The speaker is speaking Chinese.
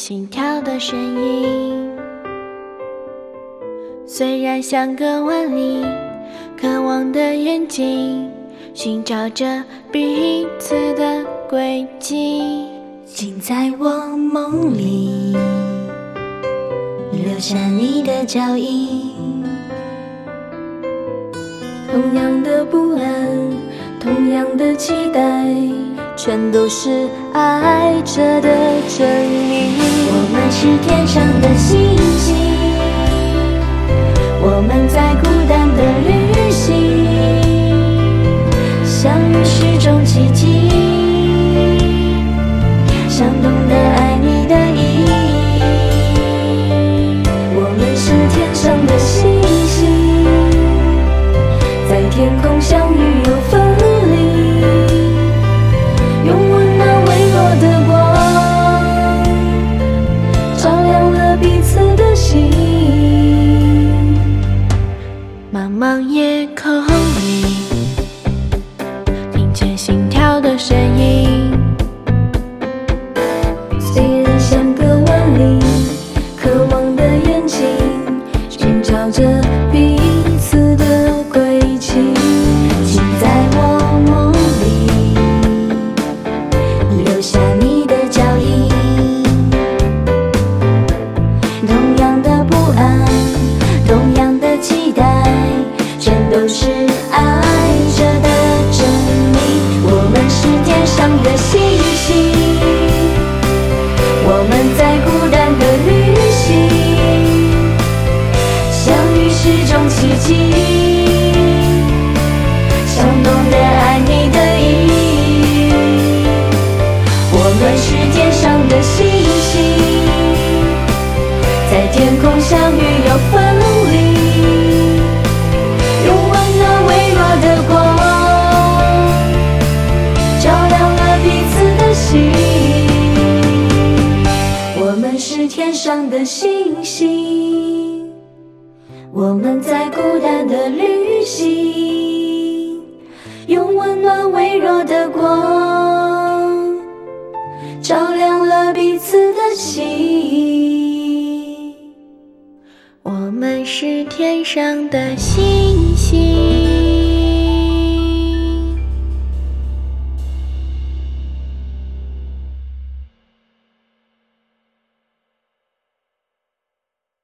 心跳的声音。虽然相隔万里，渴望的眼睛寻找着彼此的轨迹。 请在我梦里留下你的脚印，同样的不安，同样的期待，全都是爱着的证明。我们是天上的星星，我们在孤单的旅行，相遇是种奇迹，相同的爱你的意义。我们是天上的星星，在天空相遇又分离，用温暖微弱的光照亮了彼此的心。 茫茫夜空里，听见心跳的声音。 虽然相隔万里，渴望的眼睛寻找着彼此的轨迹。请在我梦里留下你的脚印，同样的不安，同样的期待，全都是爱着的证明。我们是天上的星星，我们在孤单的旅行，相遇是种奇迹，相同的爱你的意义。我们是天上的星星，在天空相遇又分离，用温暖微弱的光照亮了彼此的心。我们是天上的星星，我们在孤单的旅行，用温暖微弱的光照亮了彼此的心。 我们是天上的星星。